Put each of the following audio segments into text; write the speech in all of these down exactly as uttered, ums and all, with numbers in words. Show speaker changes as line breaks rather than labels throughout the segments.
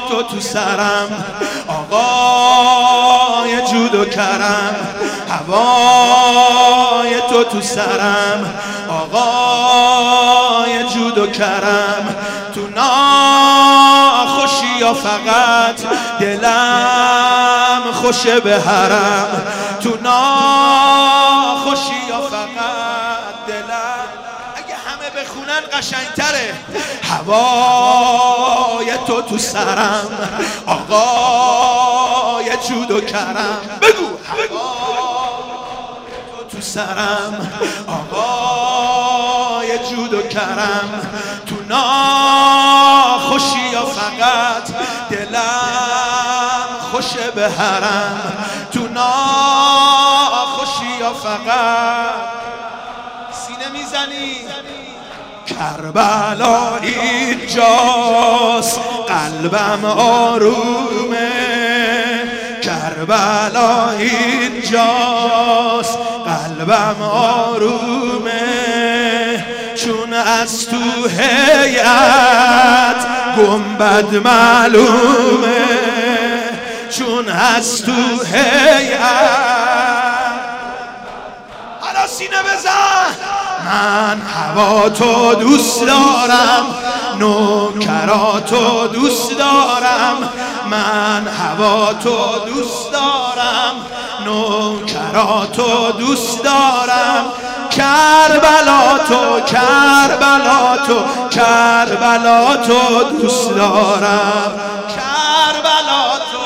تو تو سرم، آقای جود و کرم. هوای تو تو سرم، آقای جود و کرم. تو ناخوشی یا فقط دلم خوشه به حرم. تو ناخوشی یا فقط دلم، اگه همه بخونن قشنگتره. هوای تو تو سرم، آقای جود و کرم. بگو هوای تو تو سرم، آقای جود و کرم. تو ناخوشی یا فقط دلم خوشه به حرم. تو ناخوشی یا فقط سینه میزنی. کربلا اینجاست قلبم آرومه، کربلا اینجاست قلبم آرومه. چون از تو هیئت گنبد معلومه، چون از تو هیئت. حالا سینه بزن. من هوا تو دوست دارم، نوکراتو دوست دارم. من هوا تو دوست دارم، نوکراتو دوست دارم. کربلا تو کربلا تو کربلا تو دوست دارم. کربلا تو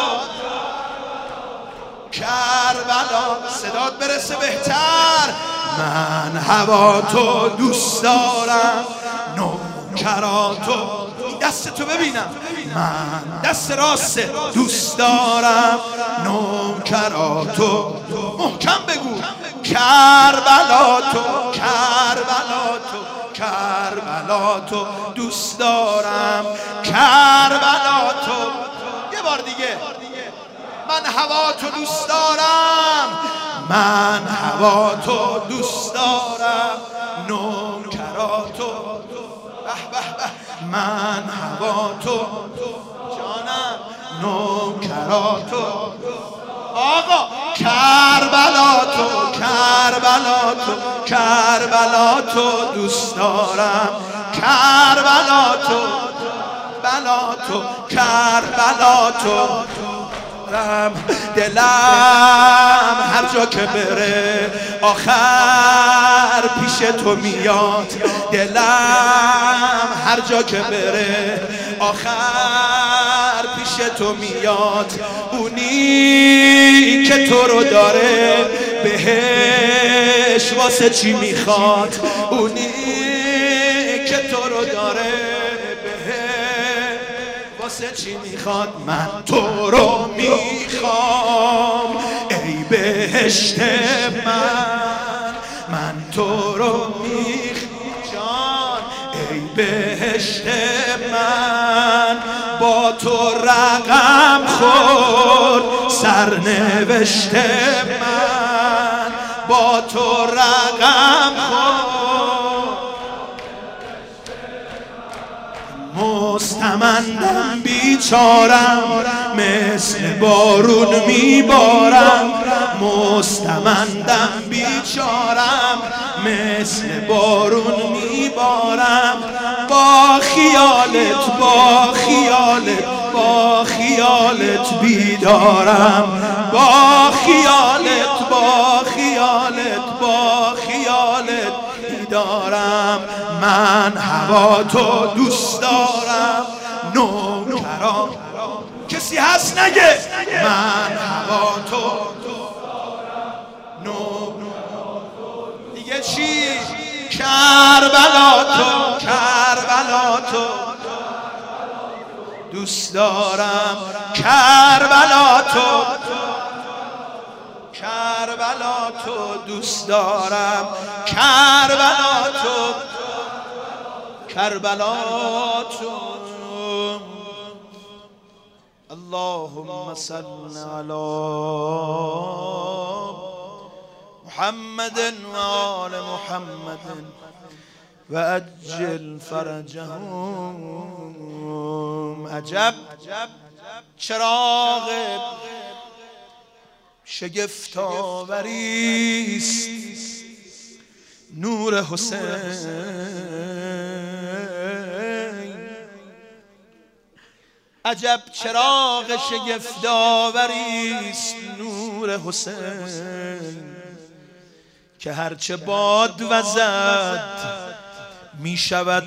کربلا، صدات برسه بهتر. من هوا تو دوست دارم، نوکراتو. این دست تو ببینم. من دست راست دوست دارم، نوکراتو. محکم بگو. کربلا تو کربلا تو کربلا تو دوست دارم. کربلا تو. یه بار دیگه. من هوا تو دوست دارم، من هوا تو دوست دارم. نوکراتو. به به به. من هوا تو جانم، نوکراتو. آقا کربلا تو کربلا تو کربلا تو دوست دارم. کربلا تو بلا تو کربلا تو. دلم هر جا که بره آخر پیش تو میاد. دلم هر جا که بره آخر پیش تو میاد. اونی که تو رو داره بهش واسه چی میخواد؟ اونی که تو رو داره واسه چی میخواد؟ من تو رو میخوام ای بهشت من. من تو رو میخوام جان ای بهشت من. با تو رقم خورد سرنوشت من. با تو رقم خورد. مستمندم بیچارم مثل بارون میبارم. مستمندم بیچارم مثل بارون میبارم. با خیالت با خیالت با خیالت بیدارم. با خیالت با خیالت با خیالت بیدارم. من هوا تو دوست دارم، نوکرام. کسی هست نگه من هوا تو نو. دیگه چی؟ کربلا تو کربلا تو دوست دارم. کربلا تو کربلا تو دوست دارم. کربلا تو کربلا تو. اللهم صل على محمد و آل محمد و اجل فرجهم. عجب چراغ شگفت‌آوری است نور حسین. عجب چراغ شگفت‌آوری است نور حسین که هرچه باد وزد می شود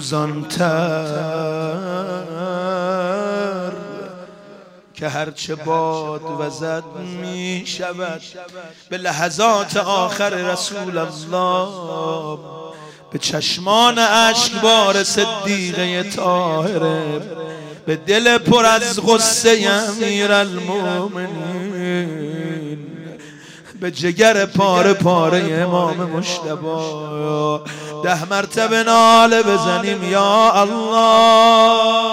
فروزان‌تر، که هرچه باد وزد می شود. به لحظات آخر رسول الله به چشمان اشکبار صدیقه طاهره، به دل پر از غصه امیرالمومنین، به جگر پاره پاره امام مجتبی ده مرتبه ناله بزنیم یا الله.